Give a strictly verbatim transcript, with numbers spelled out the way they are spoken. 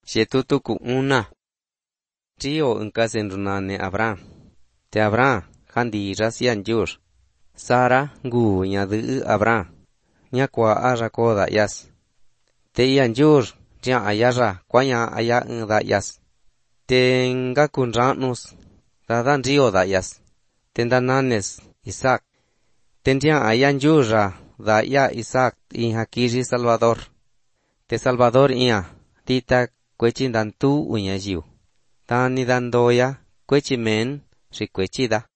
Xetutu ku una. Trio unkasen runane Abraham. Te Abraham handi rasian yur. Sara ngu nyadu Abraham. Nyakwa ara koda yas. Te ian yur ria ayara kwanya aya da yas. Te ngakun ranus. Dadan rio da yas. Tendananes Isaac. Tendrían ayan yura da ya Isaac y hakiri Salvador. Te Salvador ia tita kwechin dan tu unya jiu. Tani dan doya kwechi men ri kwechida.